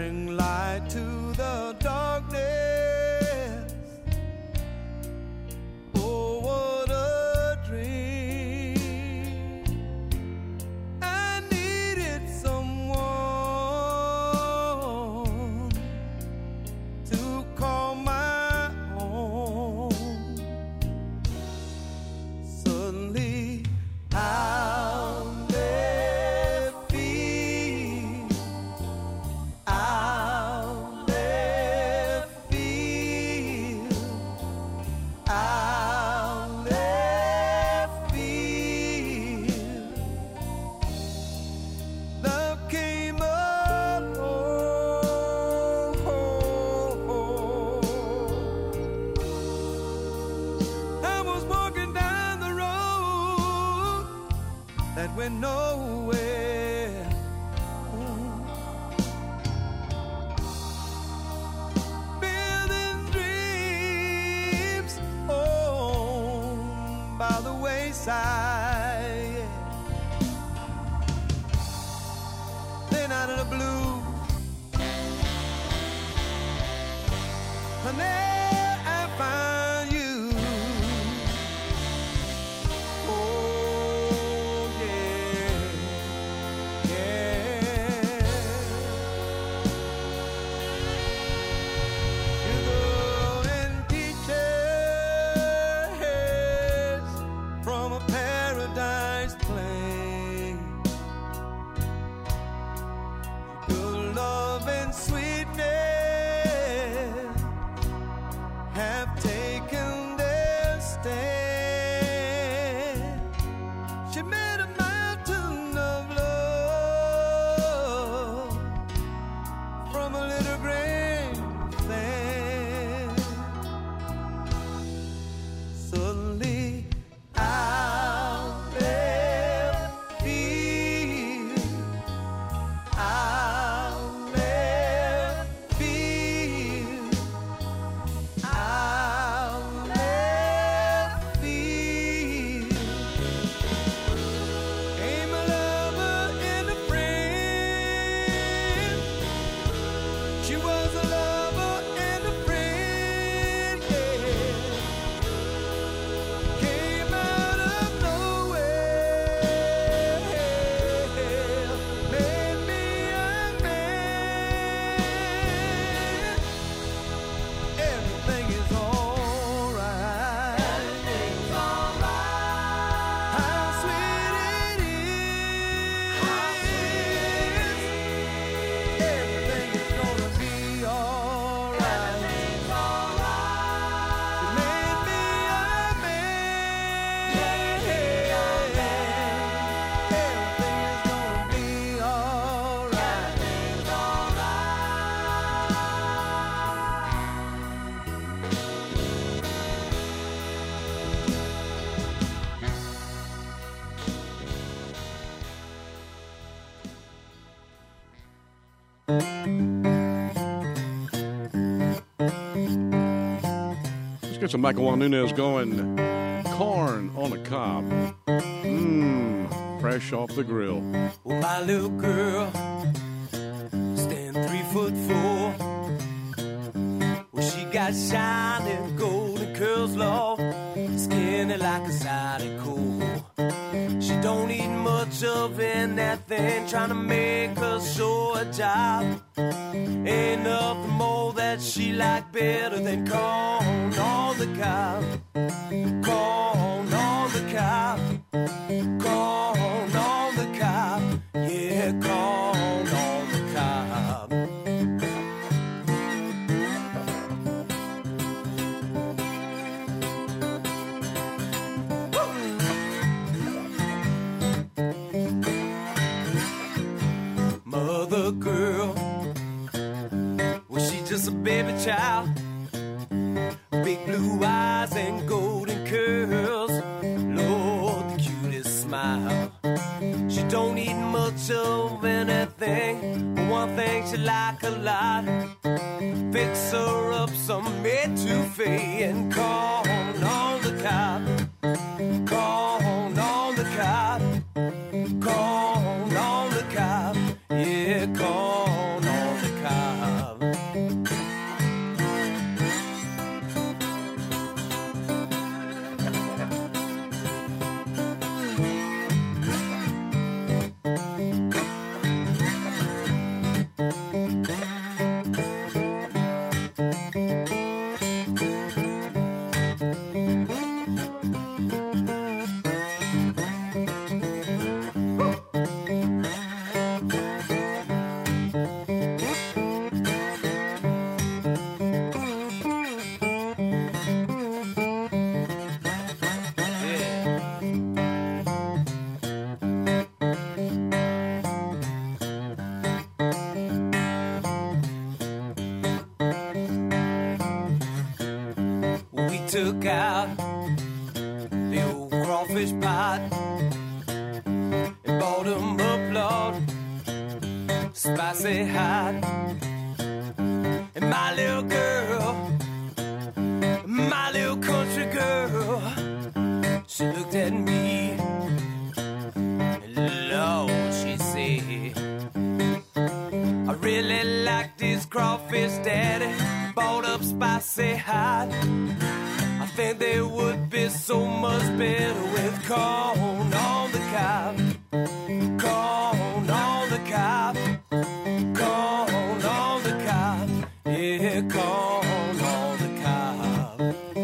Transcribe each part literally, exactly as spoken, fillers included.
bring light to the darkness. Oh, what a dream. I needed someone to call my own. Suddenly I'll never feel, I'll never feel, I'll never feel. Love came along. I was walking down the road that went nowhere. Building dreams oh, by the wayside. Then out of the blue, honey, I found you. Oh yeah, yeah. Sugar and peaches from a paradise place. Good love and sweetness have taken their stand. She made a mountain of love from a little grain of sand. Suddenly I'll never feel, I'll never feel, I'll never feel. Came a lover and a friend. She was a lover and a friend, yeah. Came out of nowhere, made me a man. Everything is alright. Everything's alright. How sweet it is. How sweet it is. Everything is gonna be alright. Everything's alright. She made me a man. Everything is gonna be alright. Everything's Let's get some Michael Juan Nunez going. Corn on a cob. Mmm, fresh off the grill. Well, my little girl, stand three foot four. Well, she got shining golden curls, Lord, skinny like a side of coal. She don't eat much of anything, trying to make her show a job. Ain't nothing more that she like better than corn on the cob. Corn on the cob. Corn on the cob. Yeah, corn on the cob. Mother girl, was she just a baby child? Big blue eyes and golden curls, Lord, the cutest smile. She don't eat much of anything, but one thing she like a lot. Fix her up some etouffee and corn on the cob. Corn on the cob. Corn on the cob. Yeah, corn on the cob. took out the old crawfish pot and bought 'em up, Lord, spicy hot. And my little girl, my little country girl, she looked at me, and Lord, she said, I really like this crawfish, Daddy, bought up spicy hot. I think they would be so much better with corn on the cob, corn on the cob, corn on the cob, yeah, corn on the cob.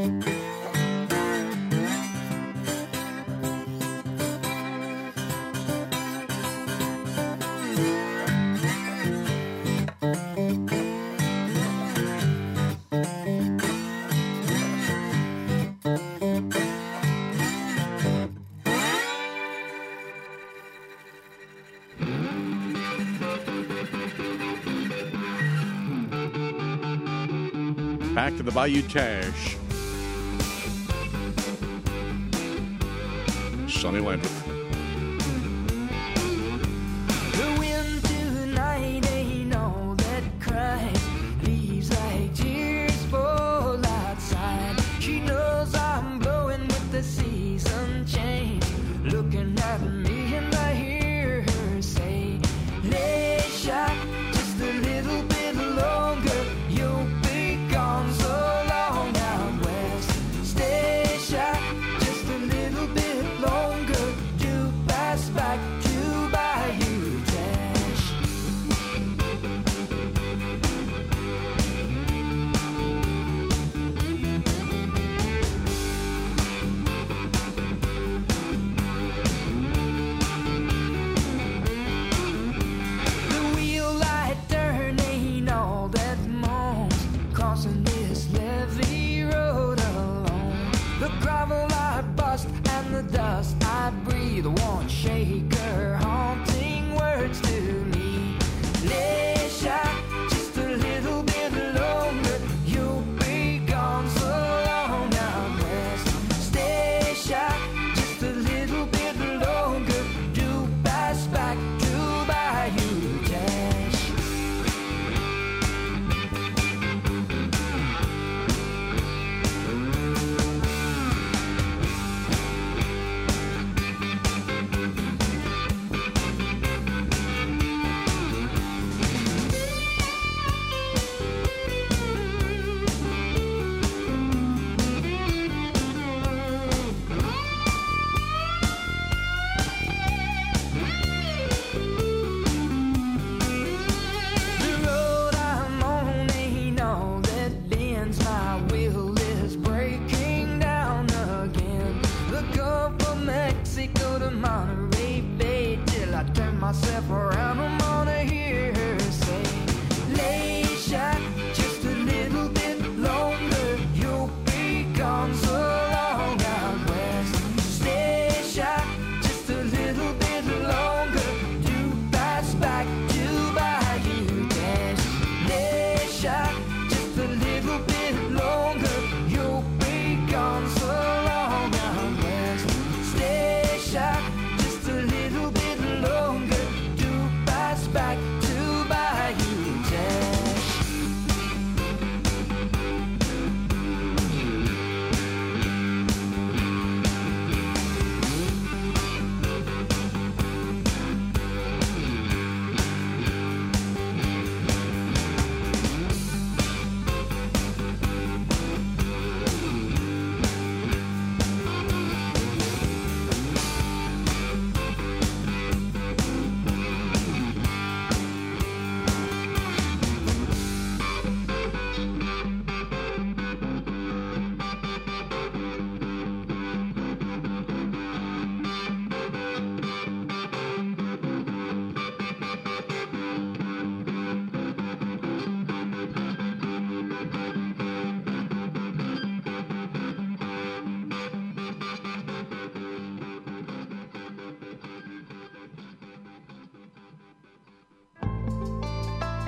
Back to the Bayou Tash. Sonny Landreth. The wind tonight ain't all that cries. Leaves like tears fall outside. She knows I'm blowing with the season change. Looking at me and I hear her say, Leisha, just a little bit longer. You'll be gone so long out west. Stacia, just a little bit longer to pass back to Bayou Tash. The wheel light turn ain't all that moans, crossing this levee road alone. The gravel I bust and the dust I breathe won't shake her haunting words to me. Leisha, just a little bit longer. You'll be gone so long out west. Stacia, just a little bit longer to pass back to Bayou Tash. The road I'm on ain't all that bends. My will is breaking down again. The Gulf of Mexico to Monterey Bay till I turn myself around. I'm gonna hear her say, Leisha, just a little bit longer. You'll be gone so long out west. Stacia, just a little bit longer to pass back to Bayou Tash. Leisha, just a little bit longer. You'll be gone so long out west. Stacia, just a little bit longer to pass back to Bayou Tash.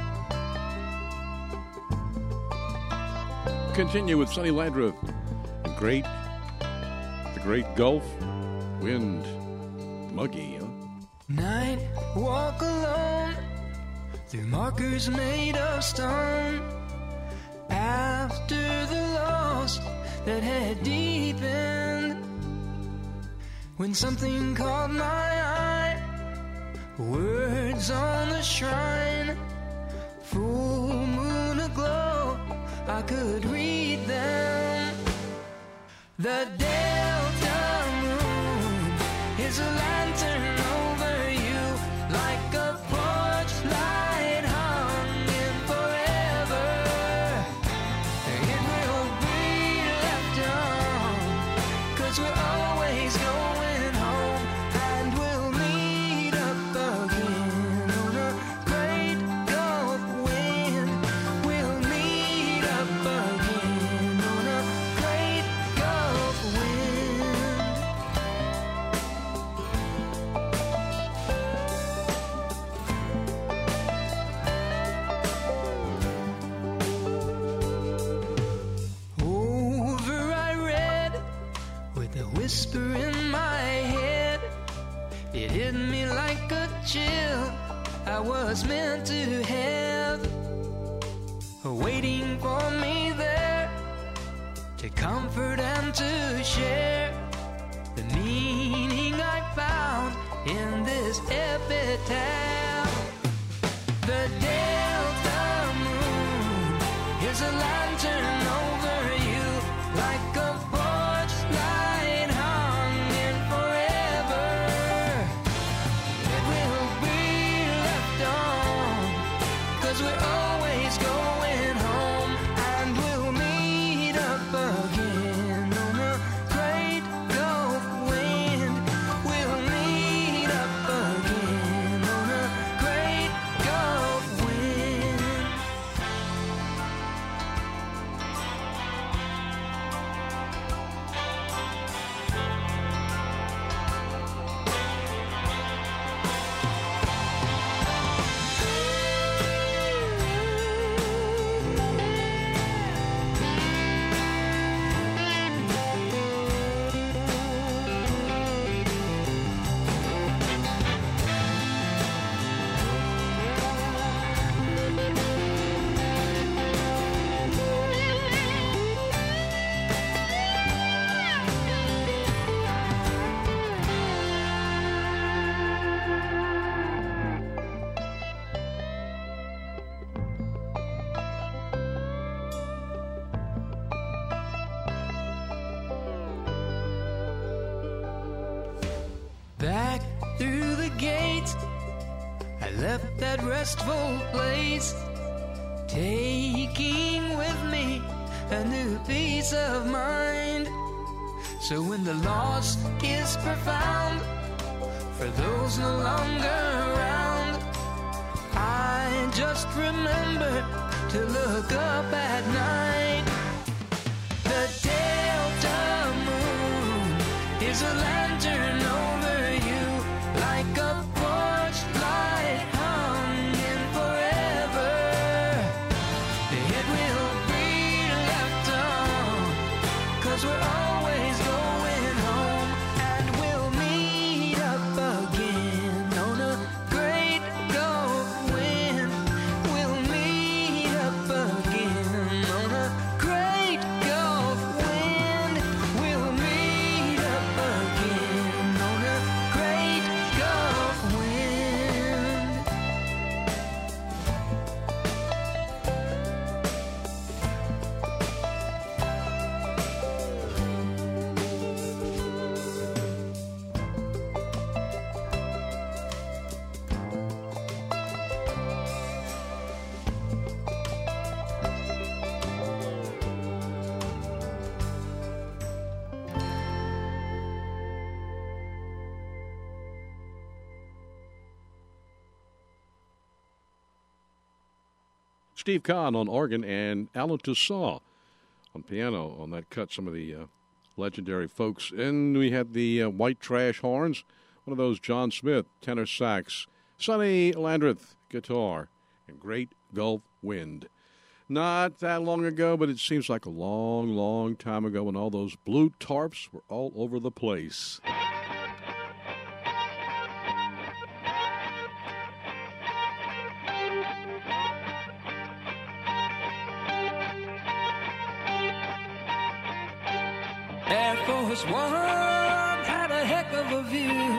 Continue with Sonny Landreth and great, the great Gulf Wind. Muggy, huh? Night, walk alone through markers made of stone. After the loss that had deepened, when something caught my eye, words on the shrine, full moon aglow, I could read them. The Delta moon is a lantern over you, like a porch light hung in forever. It will be left on, 'cause we're always going home, and we'll meet up again on a great Gulf wind. We'll meet up again on a great Gulf wind. Over I read with a whisper in my head. It hit me like a chill I was meant to have, waiting for me there to comfort and to share the meaning I found in this epitaph. The Delta moon is a lantern over you, like a porch light hung in forever. It will be left on, 'cause we're always going home, and we'll meet up again on a great Gulf wind. We'll meet up again on a great Gulf wind. Back through the gate, I left that restful place, taking with me a new peace of mind. So when the loss is profound, for those no longer around, I just remember to look up at night. The Delta moon is a lantern over you, like a porch light hung in forever. It will be left on, 'cause we're always going home, and we'll meet up again on a great Gulf wind. We'll meet up again on a great Gulf wind. We'll meet up again on a great Gulf wind. Steve Kahn on organ and Alan Toussaint on piano on that cut, some of the uh, legendary folks. And we had the uh, White Trash Horns, one of those John Smith, tenor sax, Sonny Landreth, guitar, and Great Gulf Wind. Not that long ago, but it seems like a long, long time ago when all those blue tarps were all over the place. Air Force One had a heck of a view.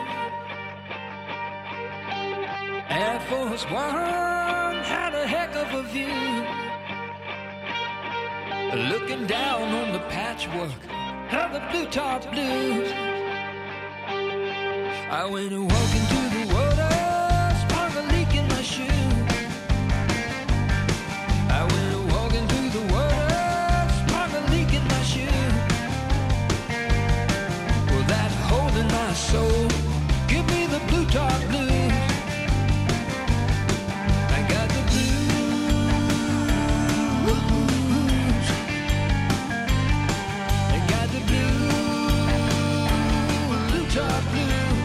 Air Force One had a heck of a view. Looking down on the patchwork of the blue top blues. I went walking to the water, sprung a leak in my shoe. I went walking to the water, sprung a leak in my shoe. Well, that hole in my soul, give me the blue top blues. I got the top blues.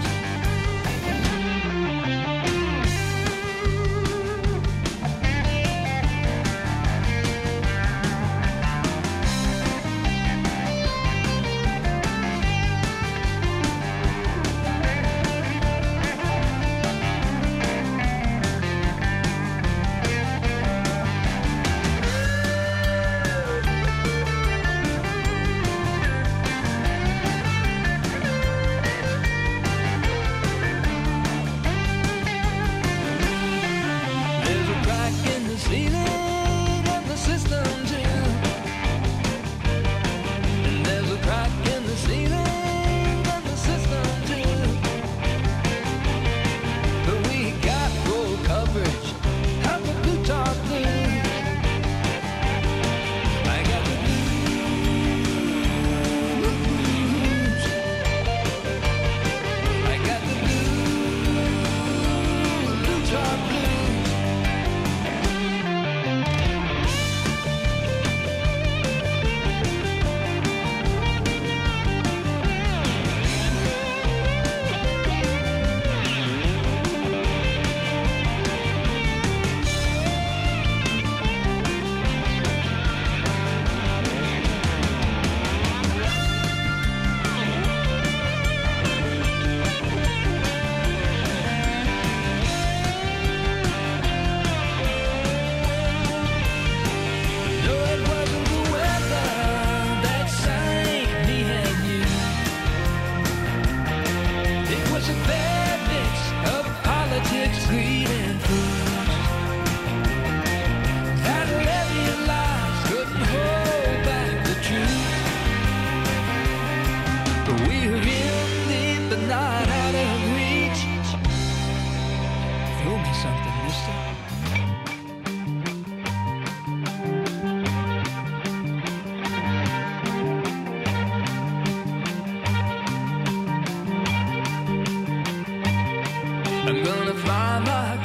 I'm gonna fly my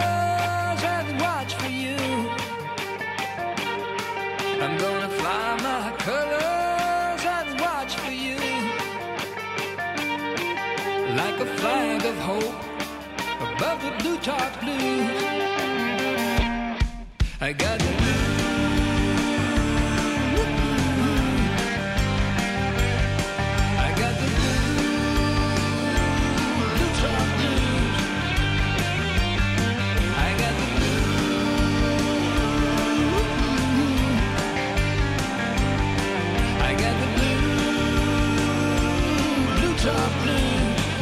colors and watch for you. I'm gonna fly my colors and watch for you. Like a flag of hope above the blue top blues. I got the blues. I got the blues. Blue top blues. I got the blues. I got the blues. Blue top blues.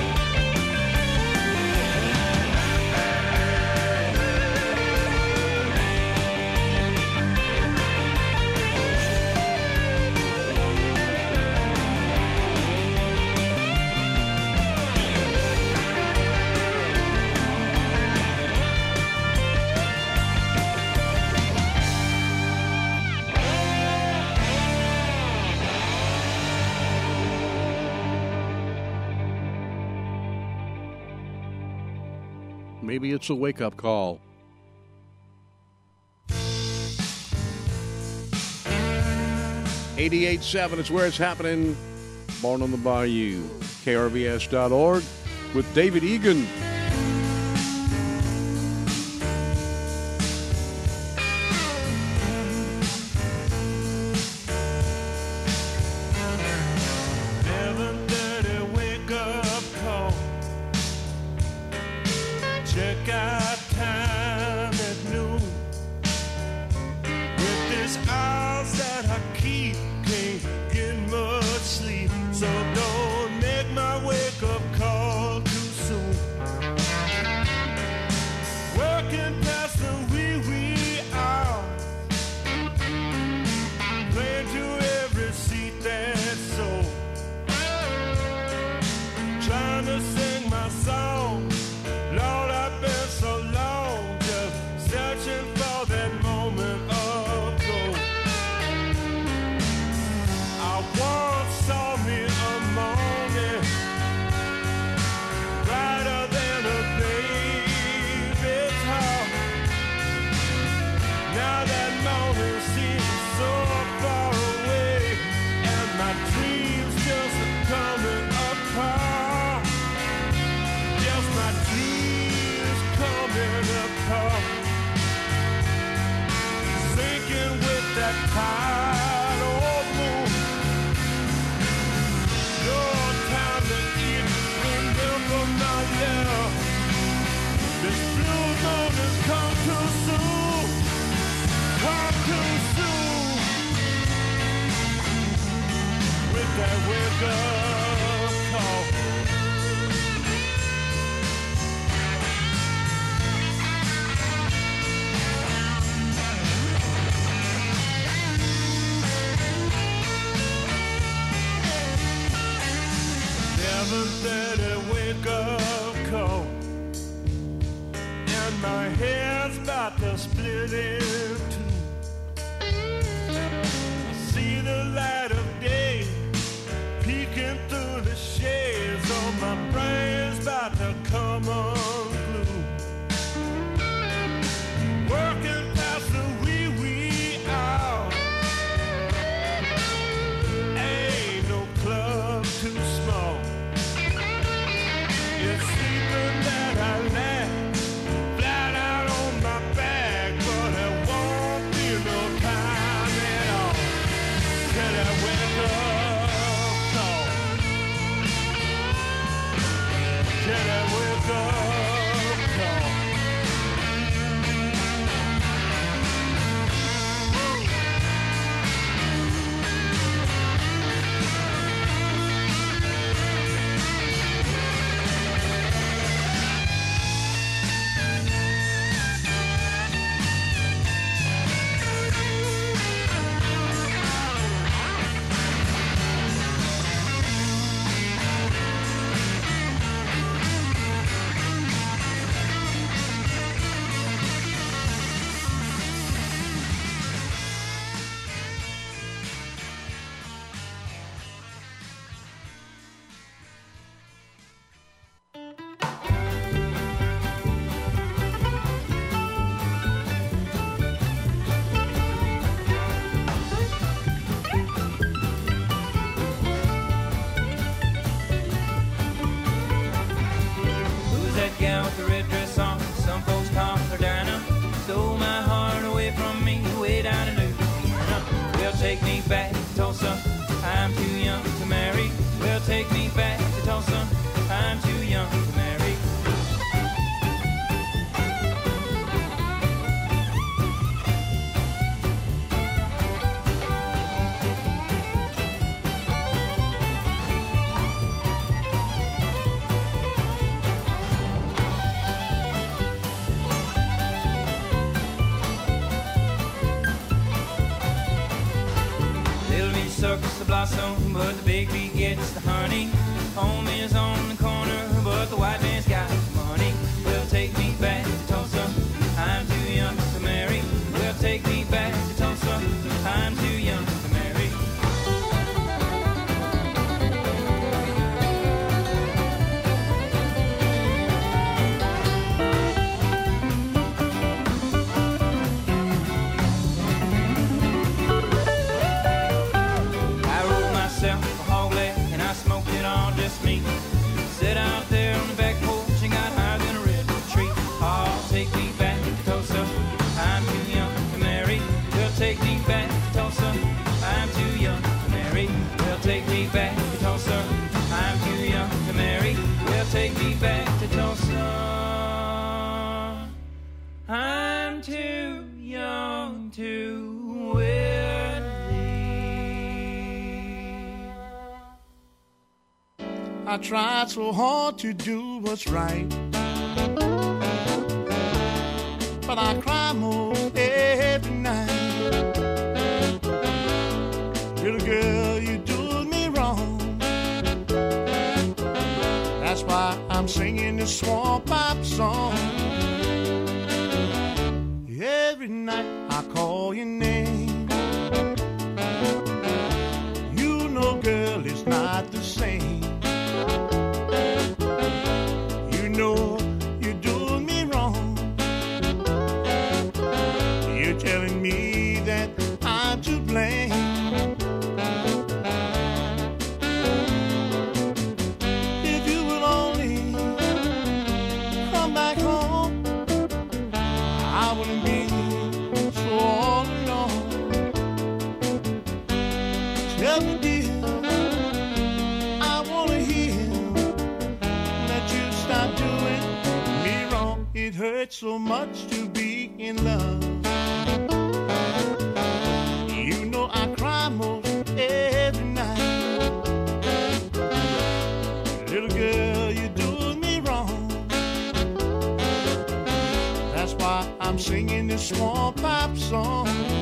Maybe it's a wake-up call. eighty-eight point seven is where it's happening. Born on the Bayou. K R V S dot org with David Egan. check out time at noon. With this eyes that I keep, can't get much sleep. So don't make my wake up call too soon. Working past the wee wee hours, playing to every seat that's sold. Trying to sing my song, Lord, I've been so long, just searching for that moment of gold. I once saw me a morning brighter than a baby's heart. Now that morning seems so far away, and my dreams just are coming apart. Just my dreams coming apart, sinking with that tide of moon. No time to eat, remember my love. This blue moon has come too soon, come too soon. With that wake up call. Never let it wake up call, and my head's about to split in two. I see the light of day peeking through the shades, oh my brain's about to come unglued. Working past the wee wee hour, ain't no club too small. It's sleeping that I lack, flat out on my back, but it won't be no time at all till I wake up call. Till I wake up call. Who's that gal with the red dress on? Some folks call her Diana. Stole my heart away from me, way down in Louisiana. Well, take me back to Tulsa. I'm too young to marry. Well, take me back to Tulsa. I'm too young to marry. Little bitty circus the blossom, but the big bee gets the honey. Home is on the corner, but the white man's got the money. Well, take me back to Tulsa. I'm too young to marry. Well, take me back to Tulsa. I'm too young to marry. I rolled myself a hog leg and I smoked it all just me. Sit out there on the back porch and got I tried so hard to do what's right, but I cry most every night. Little girl, you do me wrong. That's why I'm singing this swamp pop song. Every night I call your name. You know, girl, it's not the same. You know you're doing me wrong. You're telling me that I'm to blame. If you would only come back home, I wouldn't be so all alone. Tell me, dear, I wanna hear that you stop doing me wrong. It hurts so much to be in love. You know I cry most every night. Little girl, you're doing me wrong. That's why I'm singing this swamp pop song.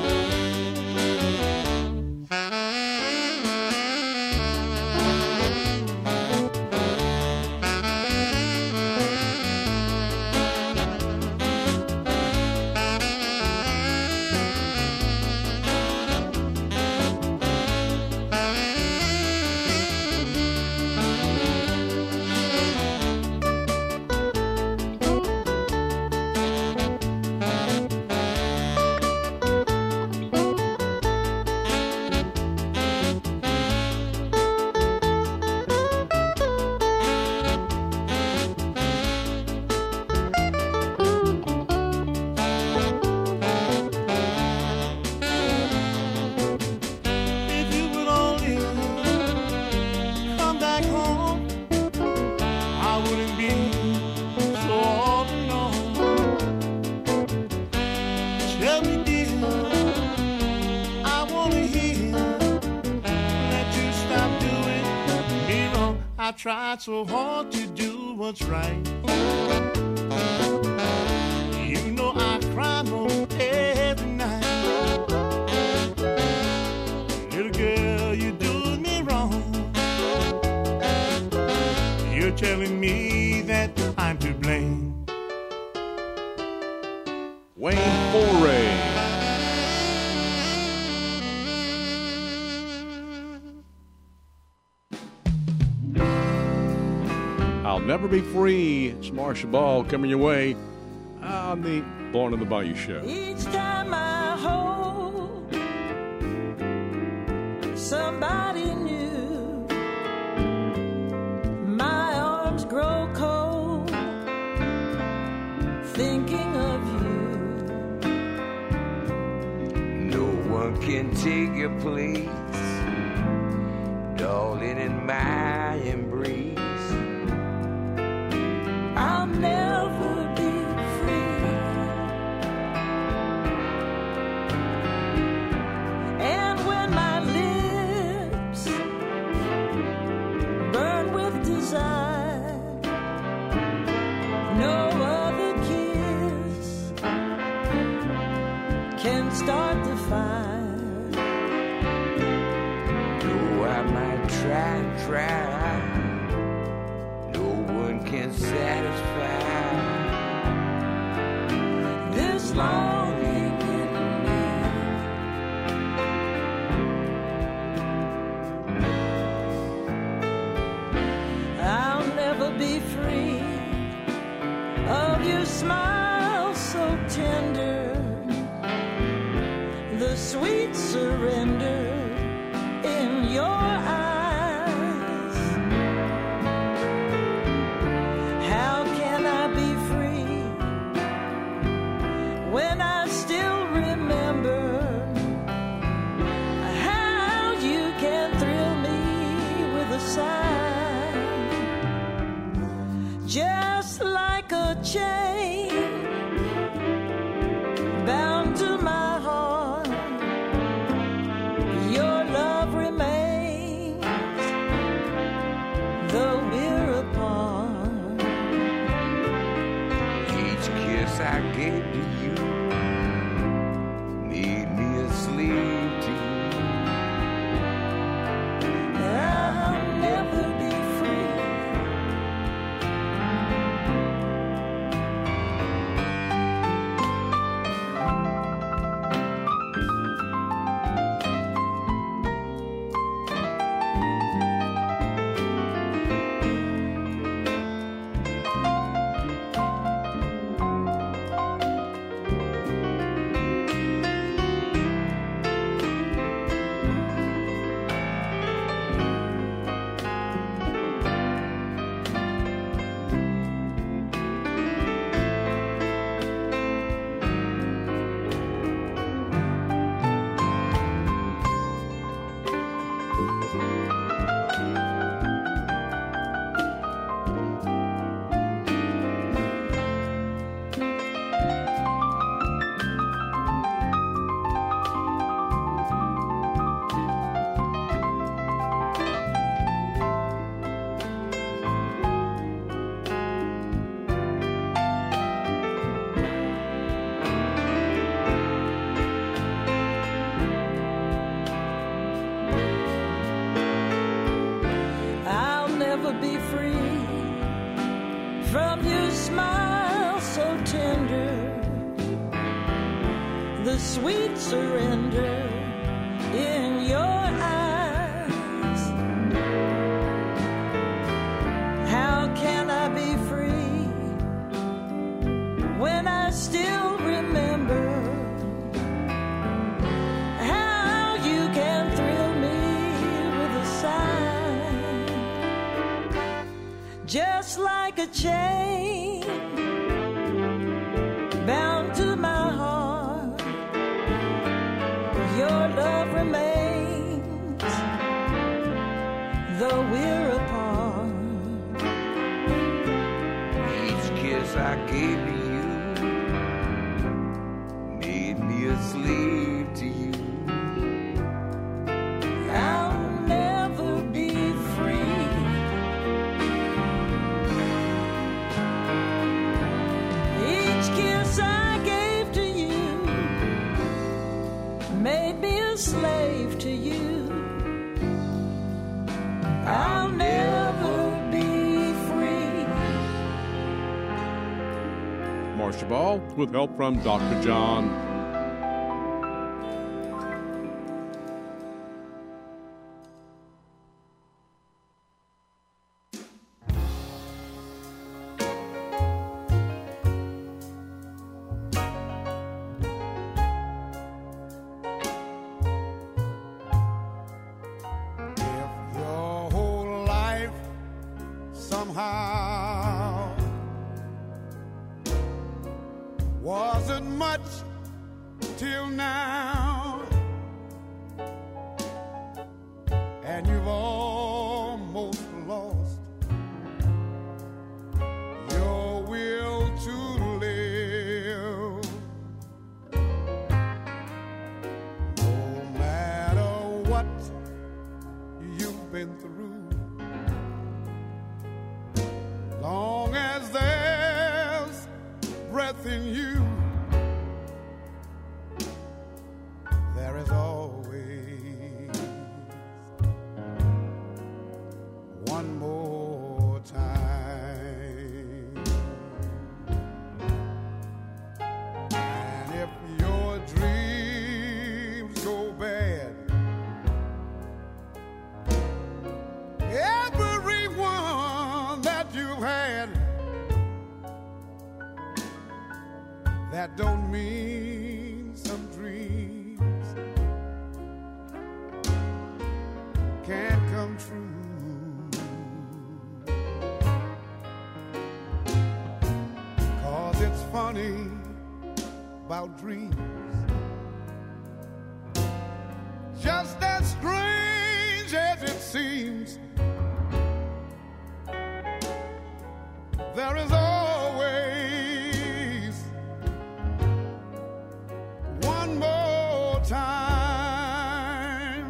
If you would only come back home, I wouldn't be so all alone. Tell me, dear, I wanna hear that you stop doing me wrong. I tried so hard to do what's right. You know I cry most every night. Little girl, you doing me wrong. You're telling me that I'm to blame. Wayne Foray. I'll Never Be Free. It's Marcia Ball coming your way on the Born in the Bayou show. Each time I hold somebody new, my arms grow cold, thinking of you. No one can take your place, darling, in my embrace. I'll never be free. And when my lips burn with desire, no other kiss can start the fire. Though I might try, try, no one can satisfy This longing in me. I'll never be free of your smile so tender, the sweet surrender in your eyes. How can I be free when I still remember how you can thrill me with a sigh, just like a chain bound to my heart. Your love remains, though kiss I gave to you made me a slave to you. I'll never be free. Be free from your smile so tender, the sweet surrender in your eyes. How can I be free when I still remember how you can thrill me with a sigh? Just like a chain bound to my heart, your love remains, though we're apart. Each kiss I gave to you made me a slave to you. I'll never be free. Each kiss I gave to you made me a slave to you. I'll never be free. Marcia Ball with help from Doctor John. Wasn't much till now, and you've almost lost your will to live. No matter what you've been through, long as there's breath in you, there is always one more time. And if your dreams go bad, everyone that you've had, that don't mean some dreams can't come true. 'Cause it's funny about dreams, just as strange as it seems, there is always one more time.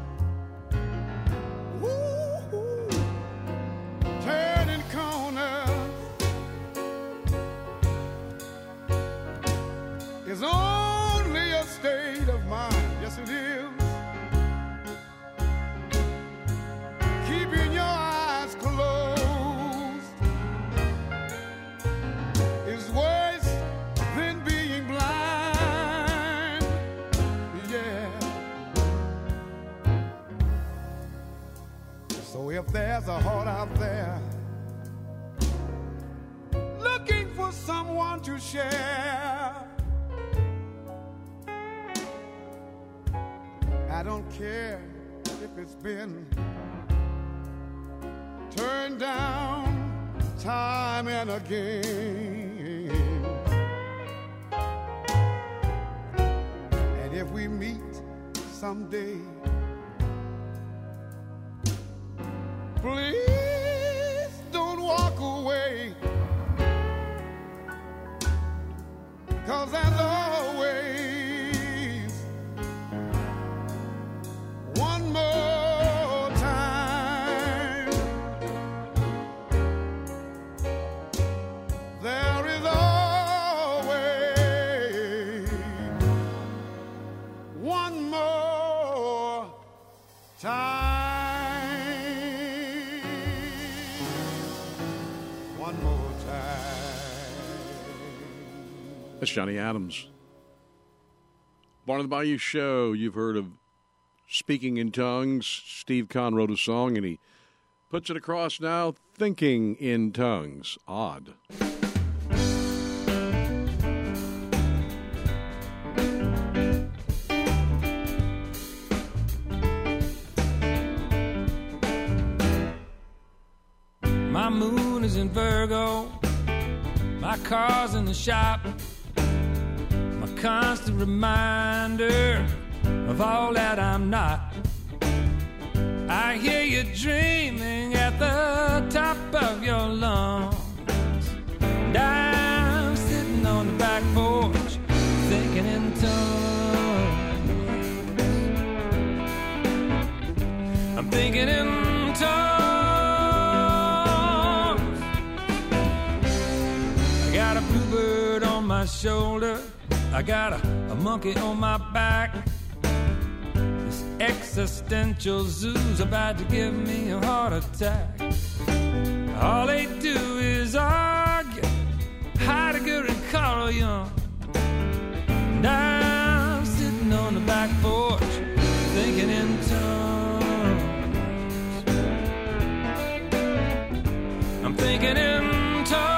Woo-hoo. Turning corners, There's a heart out there looking for someone to share. I don't care if it's been turned down time and again. And if we meet someday, please don't walk away, 'cause there's always one more time. There is always one more time. One more time. That's Johnny Adams. Barn of the Bayou Show. You've heard of Speaking in Tongues. Steve Kahn wrote a song, and he puts it across now, Thinking in Tongues. Odd. My moon is in Virgo, my car's in the shop, my constant reminder of all that I'm not. I hear you dreaming at the top of your lungs, and I'm sitting on the back porch thinking in tongues. I'm thinking in tongues. Got a bluebird on my shoulder, I got a, a monkey on my back. This existential zoo's about to give me a heart attack. All they do is argue, Heidegger and Carl Jung, and I'm sitting on the back porch thinking in tongues. I'm thinking in tongues.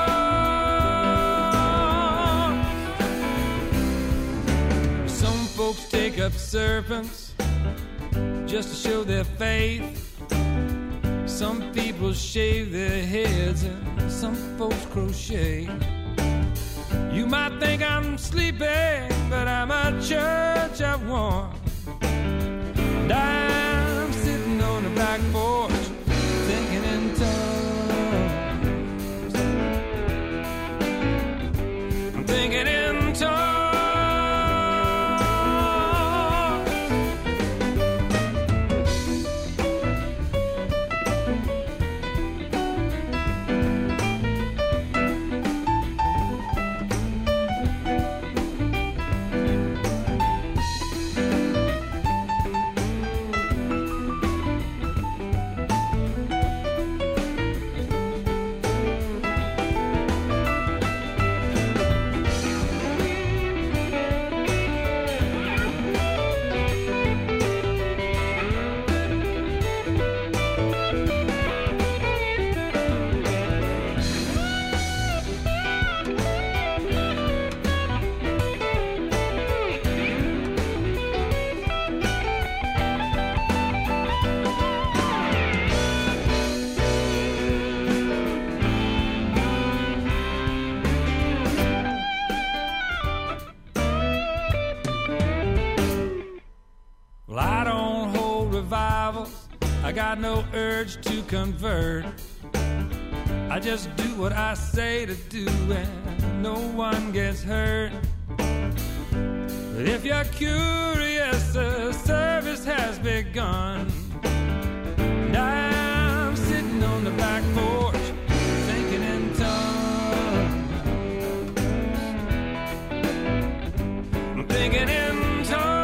Folks take up serpents just to show their faith. Some people shave their heads and some folks crochet. You might think I'm sleeping, but I'm a church of one. And I'm sitting on the back porch thinking in tongues. I'm thinking in tongues. I got no urge to convert. I just do what I say to do and no one gets hurt. But if you're curious, the service has begun. And I'm sitting on the back porch thinking in tongues. I'm thinking in tongues.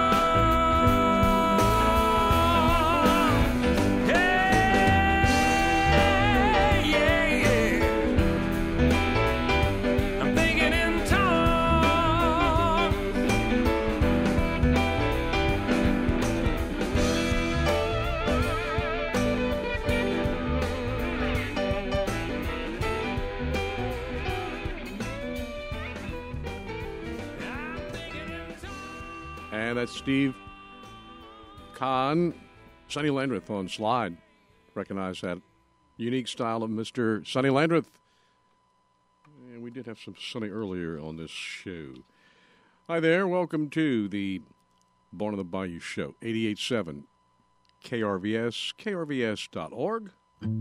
And that's Steve Kahn, Sonny Landreth on slide. Recognize that unique style of Mister Sonny Landreth. And we did have some Sonny earlier on this show. Hi there. Welcome to the Born on the Bayou Show. eighty-eight point seven K R V S, K R V S dot org.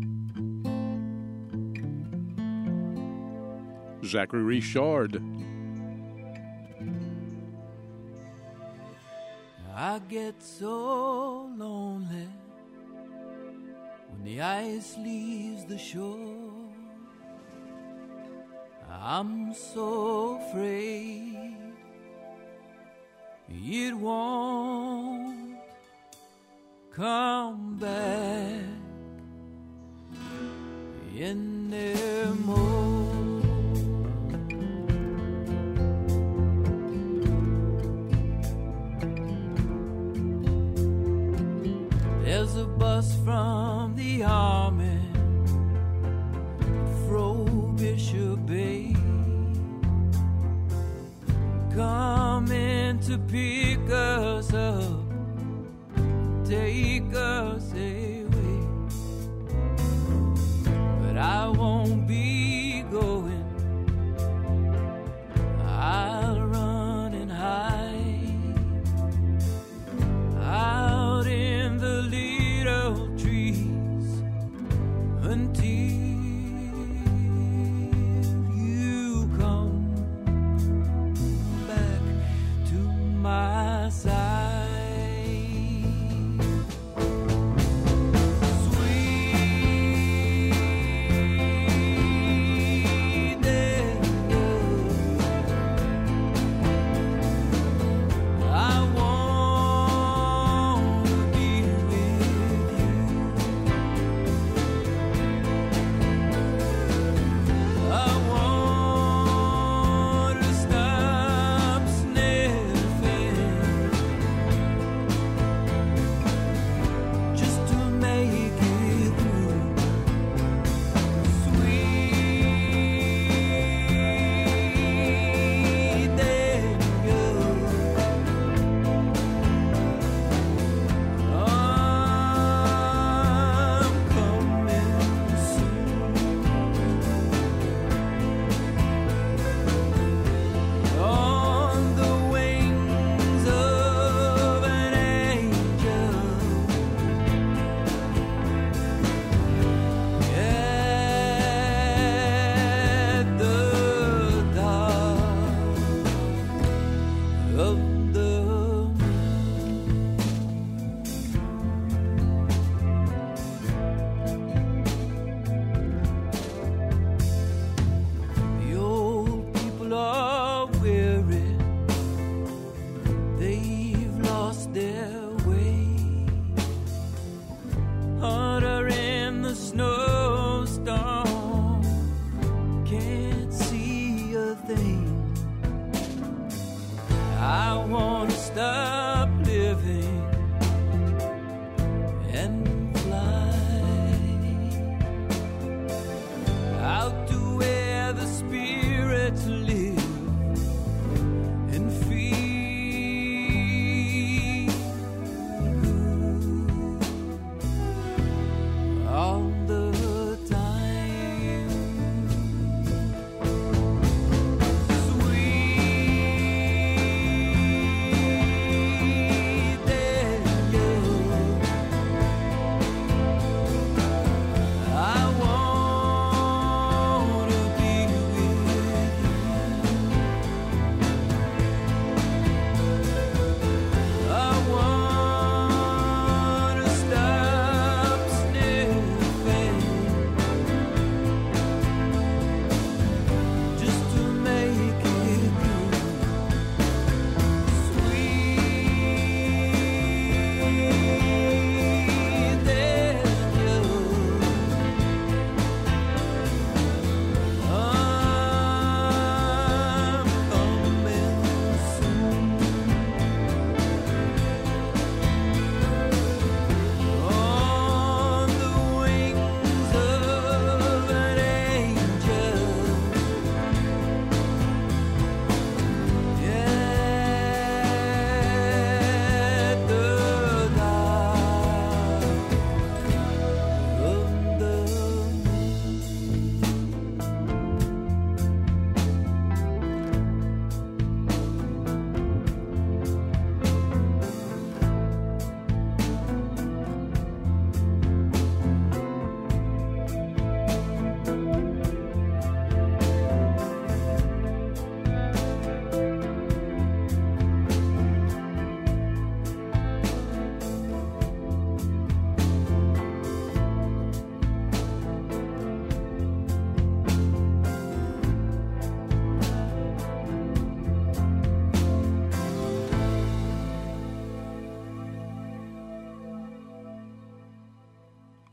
Zachary Richard. I get so lonely when the ice leaves the shore. I'm so afraid it won't come back anymore. There's a bus from the army at Frobisher Bay coming to pick us up, take us away. But I won't be going, I'll run and hide out in the little trees until you come back to my side.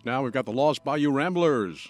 now. We've got the Lost Bayou Ramblers.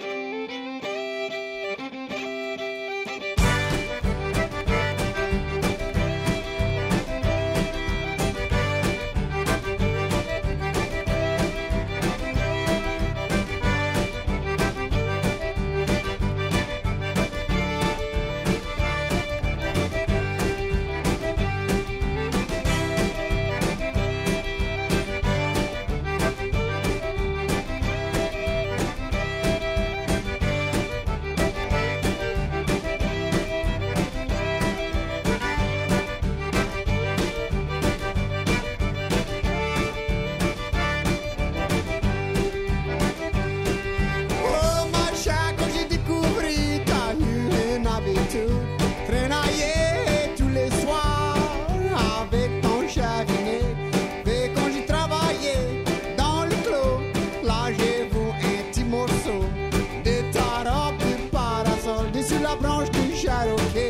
Oh, my chat, quand j'ai découvert, t'as eu une habitude. Traînailler tous les soirs avec ton chat vinaigre. Et quand j'ai travaillé dans le clos, là j'ai vu un petit morceau de ta robe de parasol dessus la branche du Cherokee.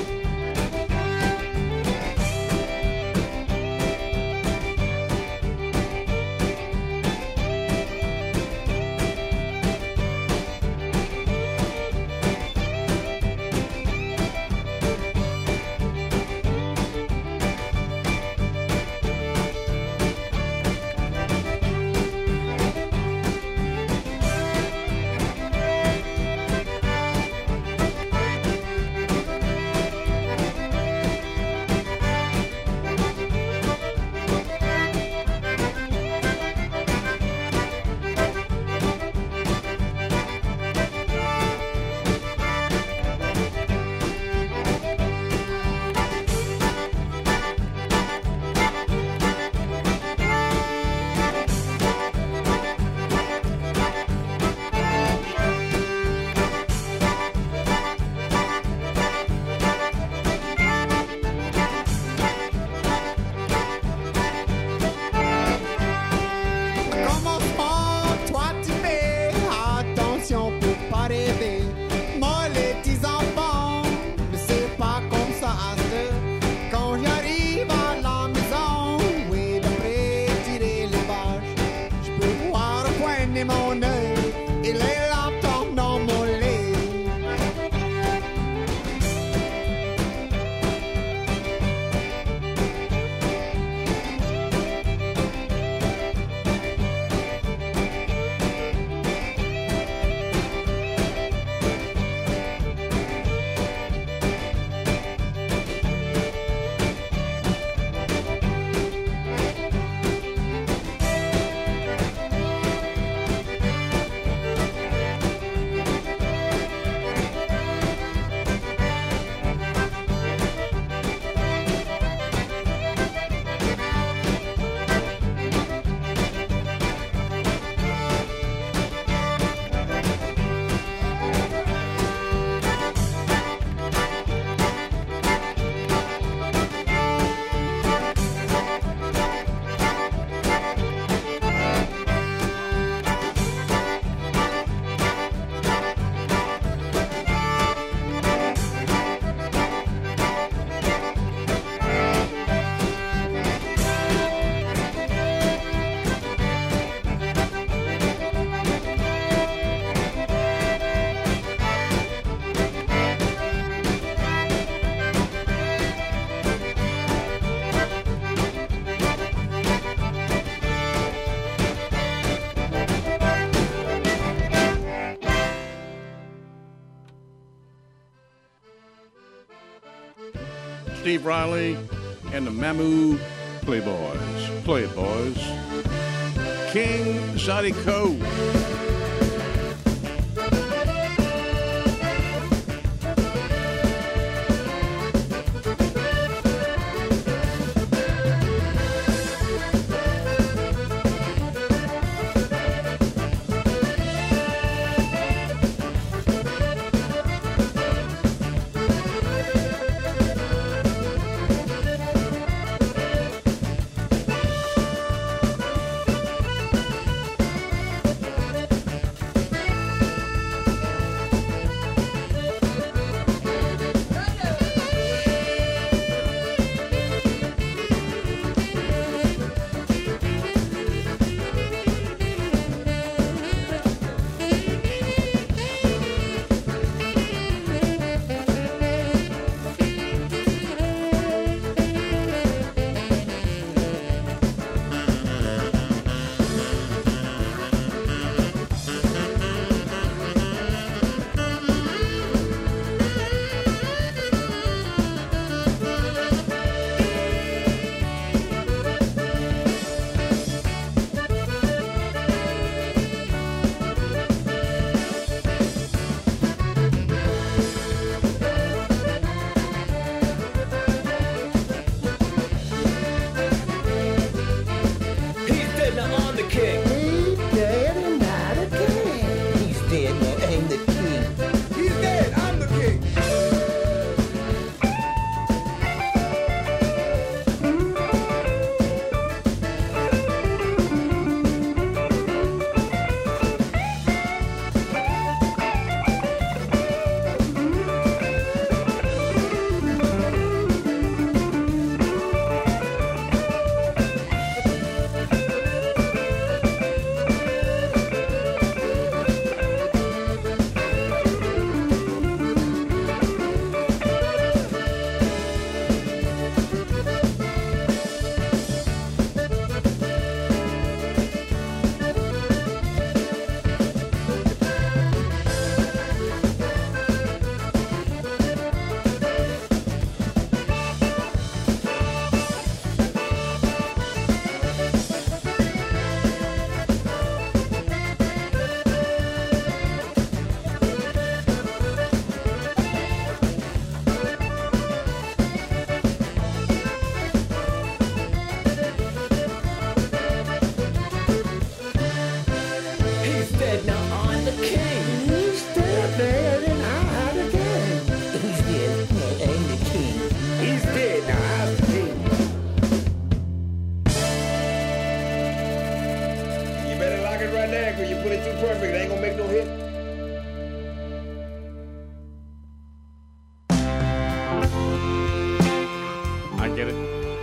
Commencement, toi tu fais attention pour pas rêver. Moi les petits enfants, mais c'est pas comme ça à ce. Quand j'arrive à la maison, oui d'après tirer les vaches, je peux voir au coin de mon œil et les lampes tombent dans mon lait. Steve Riley and the Mamu Playboys. Play it, boys. King Zydeco.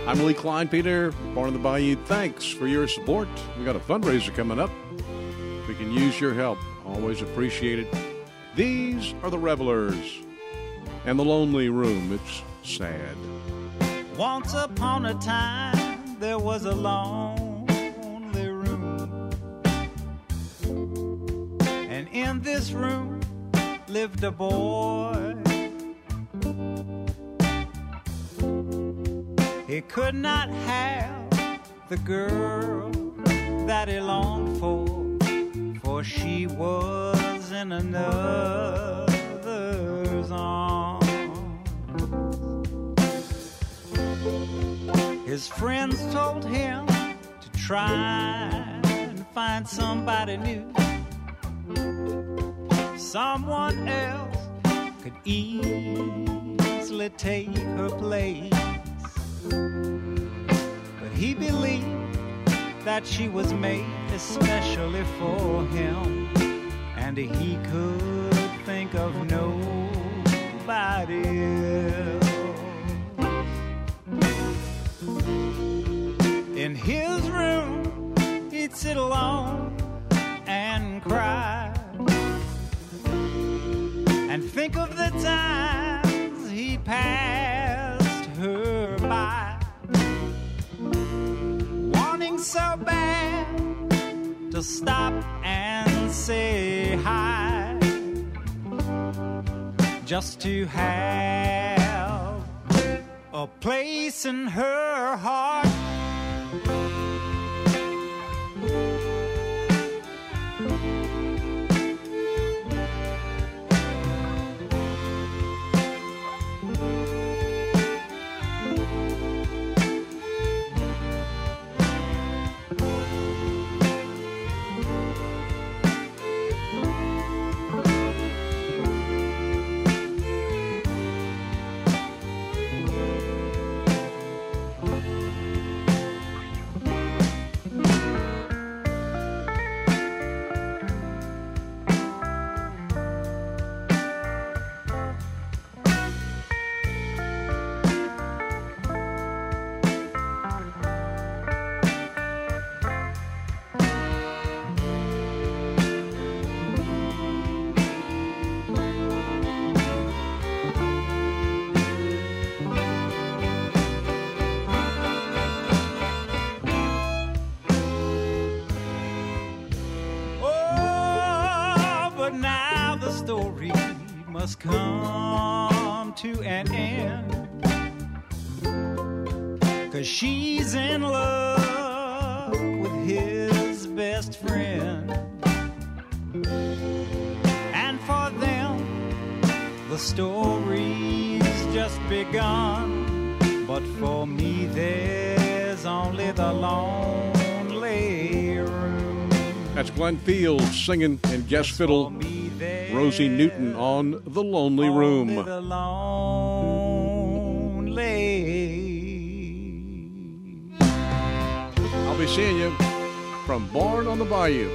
I'm Lee Klein, Peter, Born in the Bayou. Thanks for your support. We got a fundraiser coming up. We can use your help. Always appreciate it. These are the Revelers and the Lonely Room. It's sad. Once upon a time, there was a lonely room. And in this room lived a boy. He could not have the girl that he longed for, for she was in another's arms. His friends told him to try and find somebody new, someone else could easily take her place. But he believed that she was made especially for him, and he could think of nobody else. In his room, he'd sit alone and cry, and think of the times he passed her by, wanting so bad to stop and say hi, just to have a place in her heart. Must come to an end, 'cause she's in love with his best friend, and for them the story's just begun. But for me there's only the lonely room. That's Glenn Fields singing and guest fiddle Rosie Newton on The Lonely Room. The lonely. I'll be seeing you from Born on the Bayou.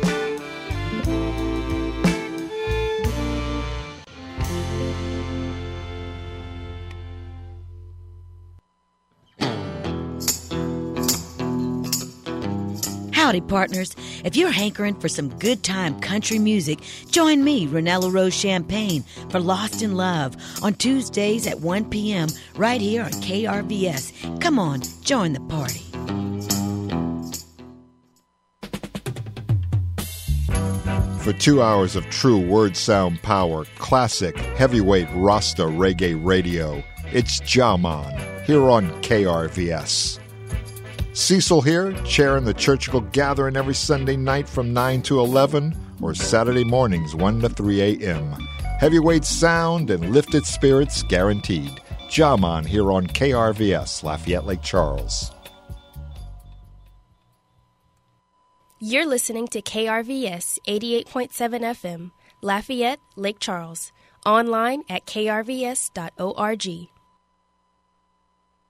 Howdy, partners. If you're hankering for some good-time country music, join me, Renella Rose Champagne, for Lost in Love on Tuesdays at one p.m. right here on K R V S. Come on, join the party. For two hours of true word sound power, classic heavyweight Rasta reggae radio, it's Jaman here on K R V S. Cecil here, chairing the Churchical Gathering every Sunday night from nine to eleven or Saturday mornings one to three a.m. Heavyweight sound and lifted spirits guaranteed. Jaman here on K R V S, Lafayette Lake Charles. You're listening to K R V S eighty-eight point seven F M, Lafayette, Lake Charles. Online at k r v s dot org.